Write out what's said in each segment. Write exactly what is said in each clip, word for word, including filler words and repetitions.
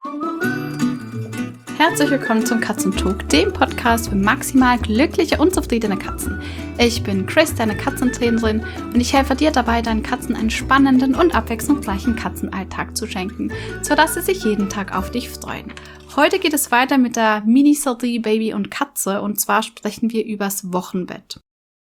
Herzlich willkommen zum Katzentalk, dem Podcast für maximal glückliche und zufriedene Katzen. Ich bin Chris, deine Katzentrainerin, und ich helfe dir dabei, deinen Katzen einen spannenden und abwechslungsreichen Katzenalltag zu schenken, sodass sie sich jeden Tag auf dich freuen. Heute geht es weiter mit der Miniserie Baby und Katze, und zwar sprechen wir übers Wochenbett.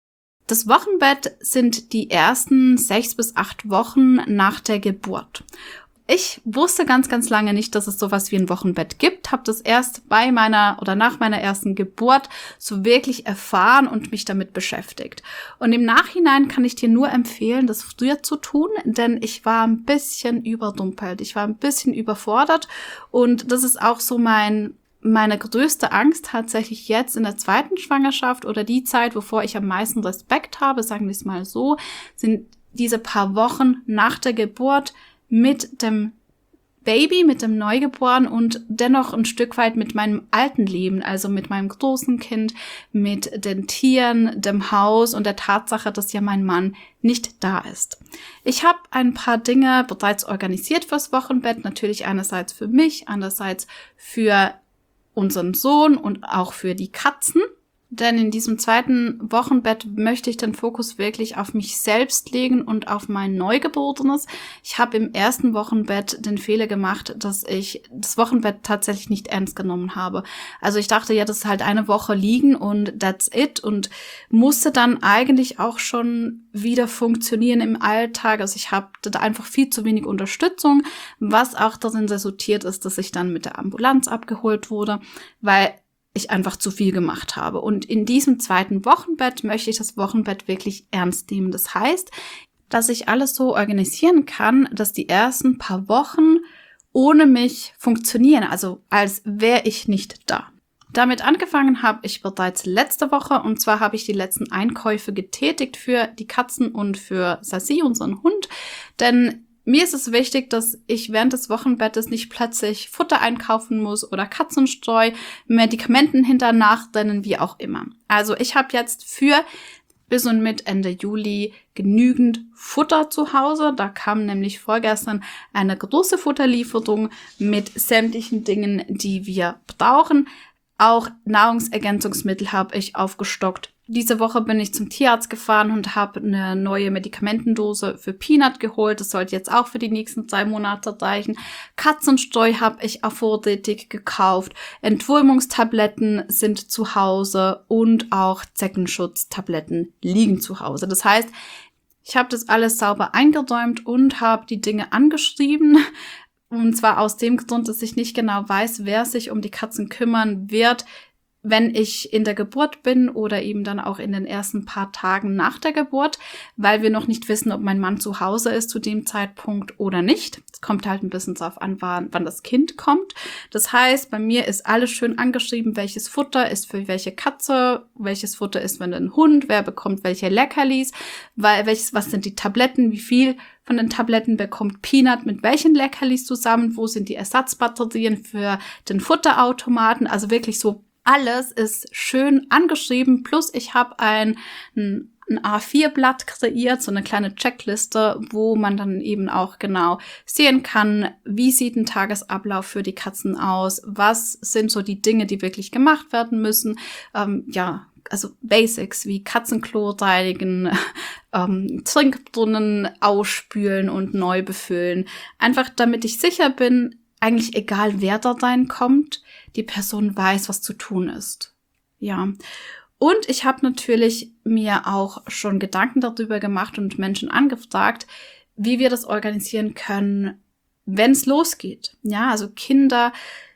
Das Wochenbett sind die ersten sechs bis acht Wochen nach der Geburt. Ich wusste ganz, ganz lange nicht, dass es sowas wie ein Wochenbett gibt, habe das erst bei meiner oder nach meiner ersten Geburt so wirklich erfahren und mich damit beschäftigt. Und im Nachhinein kann ich dir nur empfehlen, das früher zu tun, denn ich war ein bisschen überdumpelt, ich war ein bisschen überfordert, und das ist auch so mein meine größte Angst tatsächlich jetzt in der zweiten Schwangerschaft oder die Zeit, wovor ich am meisten Respekt habe, sagen wir es mal so, sind diese paar Wochen nach der Geburt mit dem Baby, mit dem Neugeborenen und dennoch ein Stück weit mit meinem alten Leben, also mit meinem großen Kind, mit den Tieren, dem Haus und der Tatsache, dass ja mein Mann nicht da ist. Ich habe ein paar Dinge bereits organisiert fürs Wochenbett, natürlich einerseits für mich, andererseits für unseren Sohn und auch für die Katzen. Denn in diesem zweiten Wochenbett möchte ich den Fokus wirklich auf mich selbst legen und auf mein Neugeborenes. Ich habe im ersten Wochenbett den Fehler gemacht, dass ich das Wochenbett tatsächlich nicht ernst genommen habe. Also ich dachte, ja, das ist halt eine Woche liegen und that's it, und musste dann eigentlich auch schon wieder funktionieren im Alltag. Also ich habe da einfach viel zu wenig Unterstützung, was auch darin resultiert ist, dass ich dann mit der Ambulanz abgeholt wurde, weil ich einfach zu viel gemacht habe. Und in diesem zweiten Wochenbett möchte ich das Wochenbett wirklich ernst nehmen. Das heißt, dass ich alles so organisieren kann, dass die ersten paar Wochen ohne mich funktionieren, also als wäre ich nicht da. Damit angefangen habe ich bereits letzte Woche, und zwar habe ich die letzten Einkäufe getätigt für die Katzen und für Sassi, unseren Hund, denn mir ist es wichtig, dass ich während des Wochenbettes nicht plötzlich Futter einkaufen muss oder Katzenstreu, Medikamenten hinterher nachrennen, wie auch immer. Also ich habe jetzt für bis und mit Ende Juli genügend Futter zu Hause. Da kam nämlich vorgestern eine große Futterlieferung mit sämtlichen Dingen, die wir brauchen. Auch Nahrungsergänzungsmittel habe ich aufgestockt. Diese Woche bin ich zum Tierarzt gefahren und habe eine neue Medikamentendose für Peanut geholt. Das sollte jetzt auch für die nächsten zwei Monate reichen. Katzenstreu habe ich vorrätig gekauft. Entwurmungstabletten sind zu Hause und auch Zeckenschutztabletten liegen zu Hause. Das heißt, ich habe das alles sauber eingeräumt und habe die Dinge angeschrieben. Und zwar aus dem Grund, dass ich nicht genau weiß, wer sich um die Katzen kümmern wird, wenn ich in der Geburt bin oder eben dann auch in den ersten paar Tagen nach der Geburt, weil wir noch nicht wissen, ob mein Mann zu Hause ist zu dem Zeitpunkt oder nicht. Es kommt halt ein bisschen darauf an, wann, wann das Kind kommt. Das heißt, bei mir ist alles schön angeschrieben, welches Futter ist für welche Katze, welches Futter ist für den Hund, wer bekommt welche Leckerlis, weil, welches, was sind die Tabletten, wie viel von den Tabletten bekommt Peanut mit welchen Leckerlis zusammen, wo sind die Ersatzbatterien für den Futterautomaten, also wirklich so alles ist schön angeschrieben, plus ich habe ein, ein, ein A vier Blatt kreiert, so eine kleine Checkliste, wo man dann eben auch genau sehen kann, wie sieht ein Tagesablauf für die Katzen aus, was sind so die Dinge, die wirklich gemacht werden müssen, ähm, ja, also Basics wie Katzenklo reinigen, ähm, Trinkbrunnen ausspülen und neu befüllen, einfach damit ich sicher bin, eigentlich egal wer da reinkommt, die Person weiß, was zu tun ist. Ja. Und ich habe natürlich mir auch schon Gedanken darüber gemacht und Menschen angefragt, wie wir das organisieren können, wenn es losgeht. Ja, also Kinder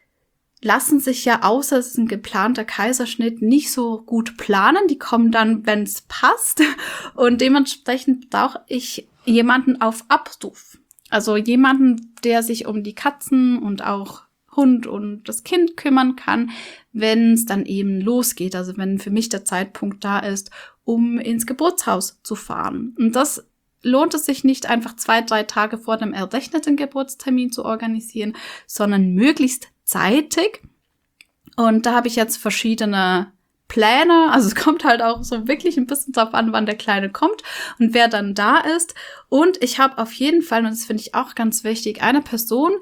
lassen sich ja, außer es ist ein geplanter Kaiserschnitt, nicht so gut planen. Die kommen dann, wenn es passt. Und dementsprechend brauche ich jemanden auf Abruf. Also jemanden, der sich um die Katzen und auch Hund und das Kind kümmern kann, wenn es dann eben losgeht. Also wenn für mich der Zeitpunkt da ist, um ins Geburtshaus zu fahren. Und das lohnt es sich nicht, einfach zwei, drei Tage vor dem errechneten Geburtstermin zu organisieren, sondern möglichst zeitig. Und da habe ich jetzt verschiedene Pläne. Also es kommt halt auch so wirklich ein bisschen drauf an, wann der Kleine kommt und wer dann da ist. Und ich habe auf jeden Fall, und das finde ich auch ganz wichtig, eine Person,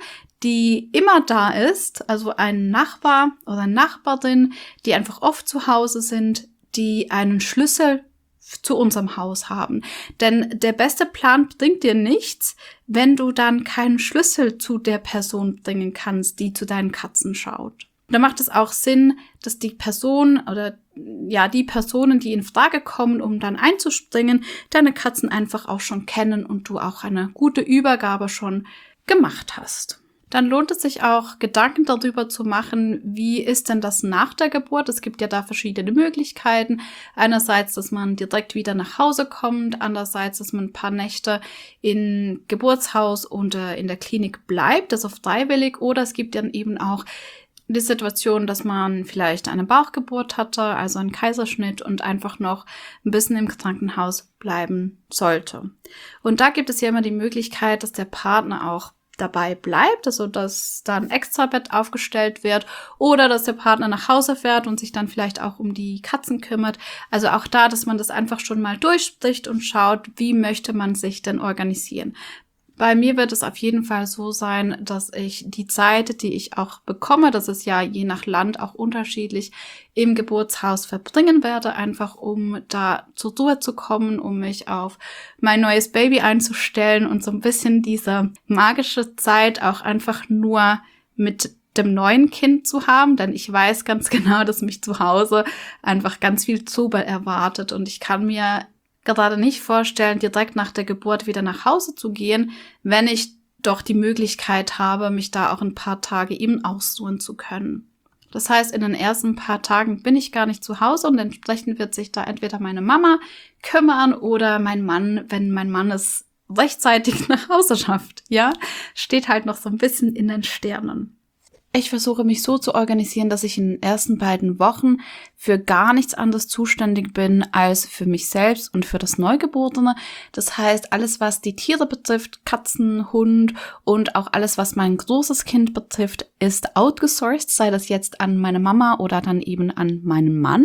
die immer da ist, also ein Nachbar oder eine Nachbarin, die einfach oft zu Hause sind, die einen Schlüssel zu unserem Haus haben. Denn der beste Plan bringt dir nichts, wenn du dann keinen Schlüssel zu der Person bringen kannst, die zu deinen Katzen schaut. Da macht es auch Sinn, dass die Person oder ja die Personen, die in Frage kommen, um dann einzuspringen, deine Katzen einfach auch schon kennen und du auch eine gute Übergabe schon gemacht hast. Dann lohnt es sich auch, Gedanken darüber zu machen, wie ist denn das nach der Geburt? Es gibt ja da verschiedene Möglichkeiten. Einerseits, dass man direkt wieder nach Hause kommt, andererseits, dass man ein paar Nächte im Geburtshaus und in der Klinik bleibt, das ist freiwillig, oder es gibt dann eben auch die Situation, dass man vielleicht eine Bauchgeburt hatte, also einen Kaiserschnitt und einfach noch ein bisschen im Krankenhaus bleiben sollte. Und da gibt es ja immer die Möglichkeit, dass der Partner auch dabei bleibt, also dass da ein Extrabett aufgestellt wird oder dass der Partner nach Hause fährt und sich dann vielleicht auch um die Katzen kümmert. Also auch da, dass man das einfach schon mal durchspricht und schaut, wie möchte man sich denn organisieren. Bei mir wird es auf jeden Fall so sein, dass ich die Zeit, die ich auch bekomme, das ist ja je nach Land auch unterschiedlich, im Geburtshaus verbringen werde, einfach um da zur Ruhe zu kommen, um mich auf mein neues Baby einzustellen und so ein bisschen diese magische Zeit auch einfach nur mit dem neuen Kind zu haben, denn ich weiß ganz genau, dass mich zu Hause einfach ganz viel Zubel erwartet und ich kann mir gerade nicht vorstellen, direkt nach der Geburt wieder nach Hause zu gehen, wenn ich doch die Möglichkeit habe, mich da auch ein paar Tage eben ausruhen zu können. Das heißt, in den ersten paar Tagen bin ich gar nicht zu Hause und entsprechend wird sich da entweder meine Mama kümmern oder mein Mann, wenn mein Mann es rechtzeitig nach Hause schafft. Ja, steht halt noch so ein bisschen in den Sternen. Ich versuche mich so zu organisieren, dass ich in den ersten beiden Wochen für gar nichts anderes zuständig bin als für mich selbst und für das Neugeborene. Das heißt, alles, was die Tiere betrifft, Katzen, Hund und auch alles, was mein großes Kind betrifft, ist outgesourced, sei das jetzt an meine Mama oder dann eben an meinen Mann.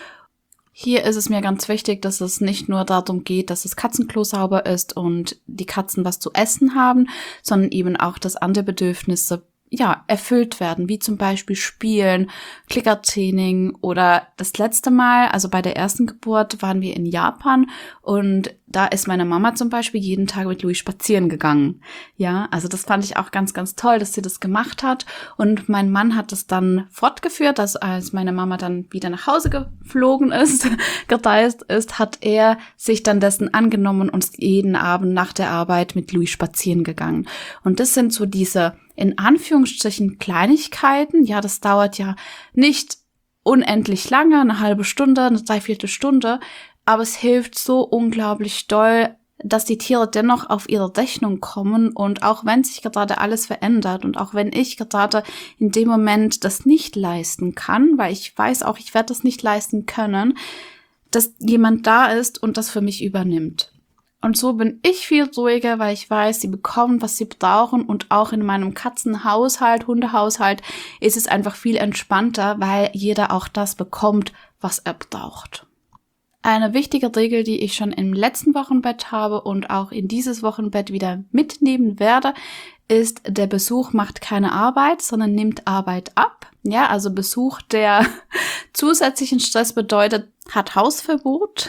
Hier ist es mir ganz wichtig, dass es nicht nur darum geht, dass das Katzenklo sauber ist und die Katzen was zu essen haben, sondern eben auch, dass andere Bedürfnisse ja, erfüllt werden, wie zum Beispiel Spielen, Klickertraining oder das letzte Mal, also bei der ersten Geburt waren wir in Japan und da ist meine Mama zum Beispiel jeden Tag mit Louis spazieren gegangen. Ja, also das fand ich auch ganz, ganz toll, dass sie das gemacht hat und mein Mann hat es dann fortgeführt, dass als meine Mama dann wieder nach Hause geflogen ist, gereist ist, hat er sich dann dessen angenommen und ist jeden Abend nach der Arbeit mit Louis spazieren gegangen. Und das sind so diese in Anführungsstrichen Kleinigkeiten, ja, das dauert ja nicht unendlich lange, eine halbe Stunde, eine Dreiviertelstunde, aber es hilft so unglaublich doll, dass die Tiere dennoch auf ihre Rechnung kommen und auch wenn sich gerade alles verändert und auch wenn ich gerade in dem Moment das nicht leisten kann, weil ich weiß auch, ich werde das nicht leisten können, dass jemand da ist und das für mich übernimmt. Und so bin ich viel ruhiger, weil ich weiß, sie bekommen, was sie brauchen. Und auch in meinem Katzenhaushalt, Hundehaushalt ist es einfach viel entspannter, weil jeder auch das bekommt, was er braucht. Eine wichtige Regel, die ich schon im letzten Wochenbett habe und auch in dieses Wochenbett wieder mitnehmen werde, ist, der Besuch macht keine Arbeit, sondern nimmt Arbeit ab. Ja, also Besuch, der zusätzlichen Stress bedeutet, hat Hausverbot.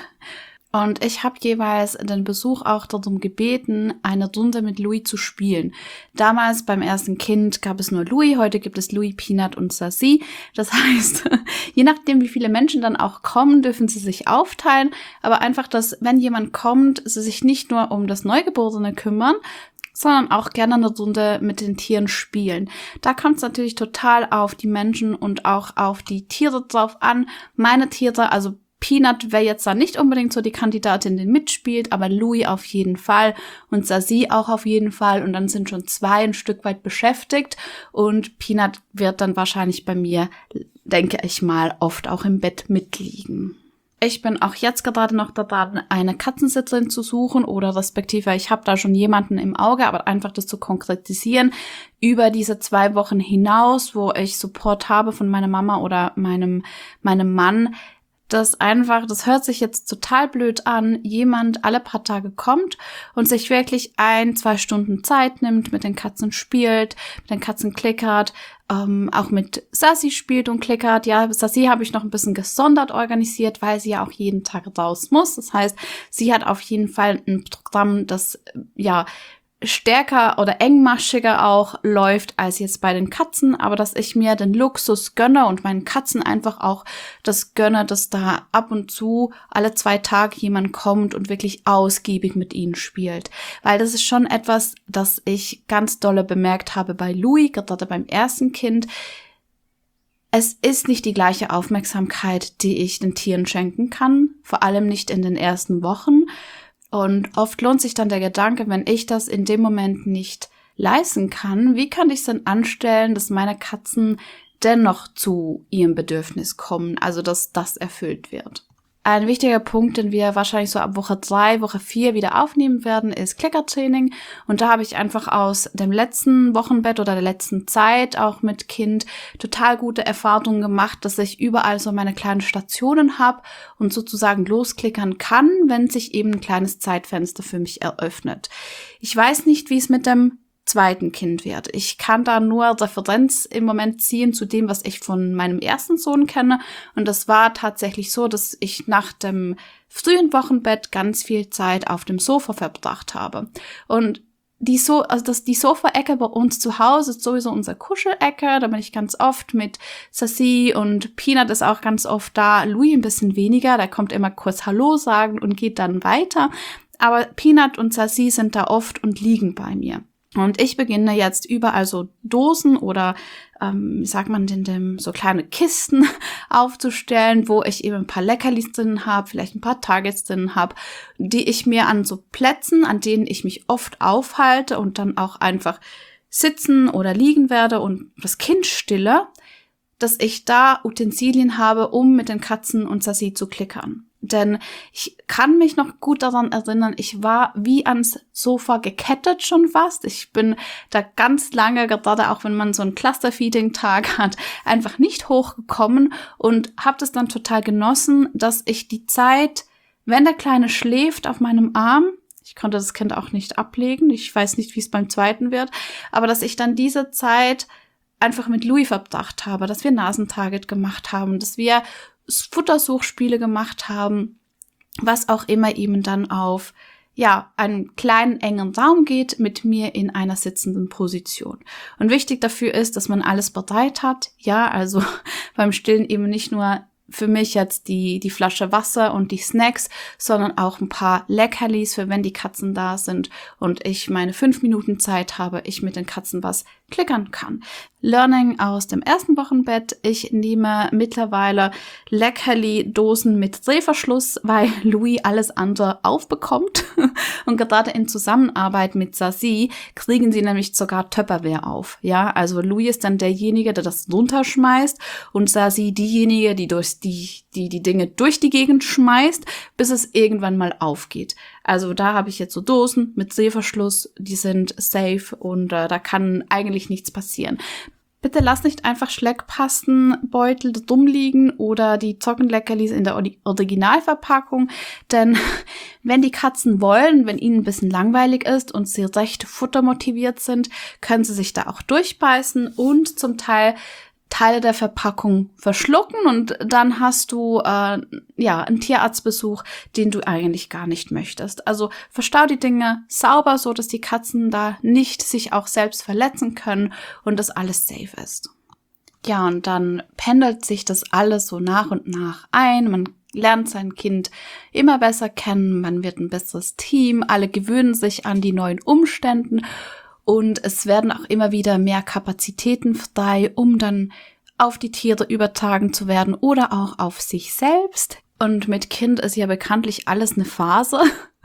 Und ich habe jeweils den Besuch auch darum gebeten, eine Runde mit Louis zu spielen. Damals beim ersten Kind gab es nur Louis, heute gibt es Louis, Peanut und Sassy. Das heißt, je nachdem, wie viele Menschen dann auch kommen, dürfen sie sich aufteilen. Aber einfach, dass, wenn jemand kommt, sie sich nicht nur um das Neugeborene kümmern, sondern auch gerne eine Runde mit den Tieren spielen. Da kommt es natürlich total auf die Menschen und auch auf die Tiere drauf an. Meine Tiere, also Peanut wäre jetzt da nicht unbedingt so die Kandidatin, die mitspielt, aber Louis auf jeden Fall und Sassy auch auf jeden Fall und dann sind schon zwei ein Stück weit beschäftigt und Peanut wird dann wahrscheinlich bei mir, denke ich mal, oft auch im Bett mitliegen. Ich bin auch jetzt gerade noch dabei, eine Katzensitzerin zu suchen oder respektive ich habe da schon jemanden im Auge, aber einfach das zu konkretisieren über diese zwei Wochen hinaus, wo ich Support habe von meiner Mama oder meinem meinem Mann, dass einfach, das hört sich jetzt total blöd an, jemand alle paar Tage kommt und sich wirklich ein, zwei Stunden Zeit nimmt, mit den Katzen spielt, mit den Katzen klickert, ähm, auch mit Sassi spielt und klickert. Ja, Sassi habe ich noch ein bisschen gesondert organisiert, weil sie ja auch jeden Tag raus muss. Das heißt, sie hat auf jeden Fall ein Programm, das, ja, stärker oder engmaschiger auch läuft als jetzt bei den Katzen, aber dass ich mir den Luxus gönne und meinen Katzen einfach auch das gönne, dass da ab und zu alle zwei Tage jemand kommt und wirklich ausgiebig mit ihnen spielt. Weil das ist schon etwas, das ich ganz dolle bemerkt habe bei Louis, gerade beim ersten Kind. Es ist nicht die gleiche Aufmerksamkeit, die ich den Tieren schenken kann, vor allem nicht in den ersten Wochen. Und oft lohnt sich dann der Gedanke, wenn ich das in dem Moment nicht leisten kann, wie kann ich es denn anstellen, dass meine Katzen dennoch zu ihrem Bedürfnis kommen, also dass das erfüllt wird. Ein wichtiger Punkt, den wir wahrscheinlich so ab Woche drei, Woche vier wieder aufnehmen werden, ist Klickertraining. Und da habe ich einfach aus dem letzten Wochenbett oder der letzten Zeit auch mit Kind total gute Erfahrungen gemacht, dass ich überall so meine kleinen Stationen habe und sozusagen losklickern kann, wenn sich eben ein kleines Zeitfenster für mich eröffnet. Ich weiß nicht, wie es mit dem zweiten Kind wird. Ich kann da nur Referenz im Moment ziehen zu dem, was ich von meinem ersten Sohn kenne. Und das war tatsächlich so, dass ich nach dem frühen Wochenbett ganz viel Zeit auf dem Sofa verbracht habe. Und die so, also das, die Sofa-Ecke bei uns zu Hause ist sowieso unsere Kuschelecke. Da bin ich ganz oft mit Sassi und Peanut ist auch ganz oft da. Louis ein bisschen weniger. Der kommt immer kurz Hallo sagen und geht dann weiter. Aber Peanut und Sassi sind da oft und liegen bei mir. Und ich beginne jetzt überall so Dosen oder, ähm, wie sagt man denn, dem, so kleine Kisten aufzustellen, wo ich eben ein paar Leckerlis drin habe, vielleicht ein paar Targets drin habe, die ich mir an so Plätzen, an denen ich mich oft aufhalte und dann auch einfach sitzen oder liegen werde und das Kind stille, dass ich da Utensilien habe, um mit den Katzen und Sassi zu klickern. Denn ich kann mich noch gut daran erinnern, ich war wie ans Sofa gekettet schon fast. Ich bin da ganz lange, gerade auch wenn man so einen Cluster-Feeding-Tag hat, einfach nicht hochgekommen und habe das dann total genossen, dass ich die Zeit, wenn der Kleine schläft auf meinem Arm, ich konnte das Kind auch nicht ablegen, ich weiß nicht, wie es beim zweiten wird, aber dass ich dann diese Zeit einfach mit Louis verbracht habe, dass wir Nasentarget gemacht haben, dass wir Futtersuchspiele gemacht haben, was auch immer eben dann auf, ja, einen kleinen, engen Raum geht mit mir in einer sitzenden Position. Und wichtig dafür ist, dass man alles bereit hat. Ja, also beim Stillen eben nicht nur für mich jetzt die, die Flasche Wasser und die Snacks, sondern auch ein paar Leckerlis für wenn die Katzen da sind und ich meine fünf Minuten Zeit habe, ich mit den Katzen was klickern kann. Learning aus dem ersten Wochenbett. Ich nehme mittlerweile Leckerli-Dosen mit Drehverschluss, weil Louis alles andere aufbekommt. Und gerade in Zusammenarbeit mit Sassi kriegen sie nämlich sogar Tupperware auf. Ja, also Louis ist dann derjenige, der das runterschmeißt und Sassi diejenige, die durch die, die, die Dinge durch die Gegend schmeißt, bis es irgendwann mal aufgeht. Also da habe ich jetzt so Dosen mit Drehverschluss, die sind safe und äh, da kann eigentlich nichts passieren. Bitte lass nicht einfach Schleckpastenbeutel dumm liegen oder die Zockenleckerlis in der Originalverpackung, denn wenn die Katzen wollen, wenn ihnen ein bisschen langweilig ist und sie recht futtermotiviert sind, können sie sich da auch durchbeißen und zum Teil Teile der Verpackung verschlucken und dann hast du äh, ja einen Tierarztbesuch, den du eigentlich gar nicht möchtest. Also verstau die Dinge sauber, so dass die Katzen da nicht sich auch selbst verletzen können und das alles safe ist. Ja, und dann pendelt sich das alles so nach und nach ein. Man lernt sein Kind immer besser kennen, man wird ein besseres Team, alle gewöhnen sich an die neuen Umständen. Und es werden auch immer wieder mehr Kapazitäten frei, um dann auf die Tiere übertragen zu werden oder auch auf sich selbst. Und mit Kind ist ja bekanntlich alles eine Phase.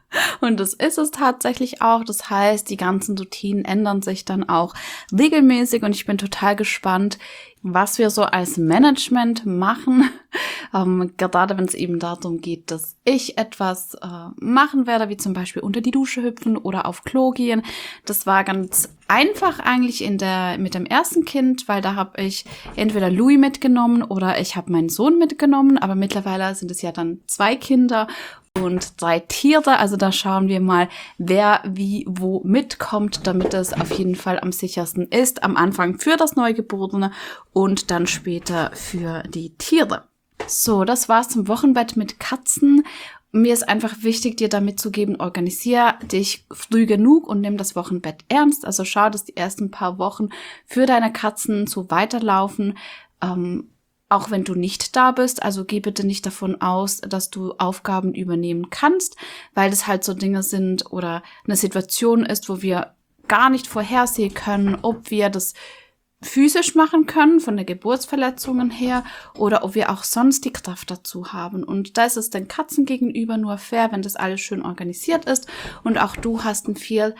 Und das ist es tatsächlich auch. Das heißt, die ganzen Routinen ändern sich dann auch regelmäßig und ich bin total gespannt, was wir so als Management machen. Ähm, gerade wenn es eben darum geht, dass ich etwas äh, machen werde, wie zum Beispiel unter die Dusche hüpfen oder auf Klo gehen. Das war ganz einfach eigentlich in der mit dem ersten Kind, weil da habe ich entweder Louis mitgenommen oder ich habe meinen Sohn mitgenommen. Aber mittlerweile sind es ja dann zwei Kinder und drei Tiere. Also da schauen wir mal, wer wie wo mitkommt, damit es auf jeden Fall am sichersten ist. Am Anfang für das Neugeborene und dann später für die Tiere. So, das war's zum Wochenbett mit Katzen. Mir ist einfach wichtig, dir da mitzugeben, organisier dich früh genug und nimm das Wochenbett ernst. Also schau, dass die ersten paar Wochen für deine Katzen so weiterlaufen, ähm, auch wenn du nicht da bist. Also geh bitte nicht davon aus, dass du Aufgaben übernehmen kannst, weil das halt so Dinge sind oder eine Situation ist, wo wir gar nicht vorhersehen können, ob wir das physisch machen können, von der Geburtsverletzungen her, oder ob wir auch sonst die Kraft dazu haben. Und da ist es den Katzen gegenüber nur fair, wenn das alles schön organisiert ist und auch du hast ein viel,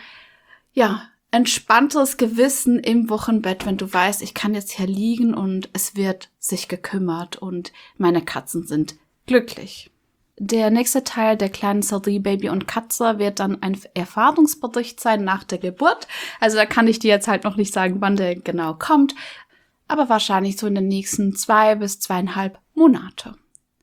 ja, entspannteres Gewissen im Wochenbett, wenn du weißt, ich kann jetzt hier liegen und es wird sich gekümmert und meine Katzen sind glücklich. Der nächste Teil der kleinen Serie Baby und Katze wird dann ein Erfahrungsbericht sein nach der Geburt. Also da kann ich dir jetzt halt noch nicht sagen, wann der genau kommt, aber wahrscheinlich so in den nächsten zwei bis zweieinhalb Monate.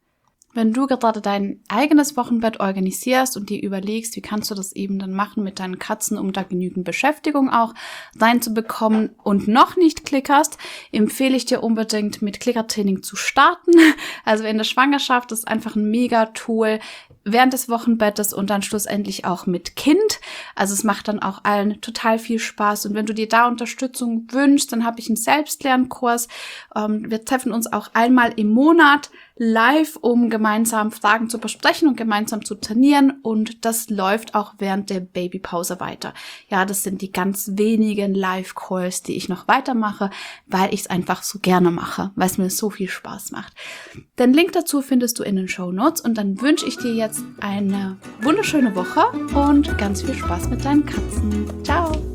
Wenn du gerade dein eigenes Wochenbett organisierst und dir überlegst, wie kannst du das eben dann machen mit deinen Katzen, um da genügend Beschäftigung auch reinzubekommen und noch nicht klickerst, empfehle ich dir unbedingt mit Klickertraining zu starten. Also in der Schwangerschaft ist einfach ein Mega-Tool während des Wochenbettes und dann schlussendlich auch mit Kind. Also es macht dann auch allen total viel Spaß und wenn du dir da Unterstützung wünschst, dann habe ich einen Selbstlernkurs. Ähm, wir treffen uns auch einmal im Monat live, um gemeinsam Fragen zu besprechen und gemeinsam zu trainieren und das läuft auch während der Babypause weiter. Ja, das sind die ganz wenigen Live-Calls, die ich noch weitermache, weil ich es einfach so gerne mache, weil es mir so viel Spaß macht. Den Link dazu findest du in den Shownotes und dann wünsche ich dir jetzt eine wunderschöne Woche und ganz viel Spaß mit deinen Katzen. Ciao!